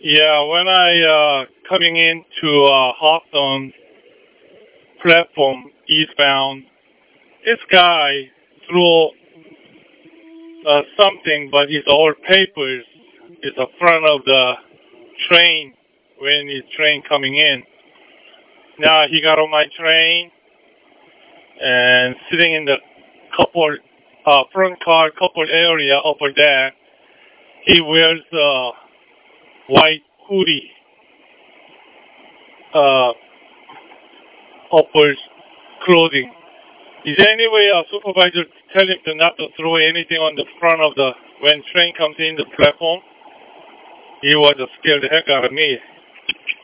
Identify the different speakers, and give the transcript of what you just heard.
Speaker 1: Yeah, when I coming into Hawthorne platform eastbound, this guy threw something, but it's all papers. It's the front of the train when his train coming in. Now he got on my train and sitting in the couple front car couple area over there. He wears a white hoodie uh, upper clothing. Is there any way a supervisor tell him to not to throw anything on the front of the when train comes in the platform? He was scared the heck out of me.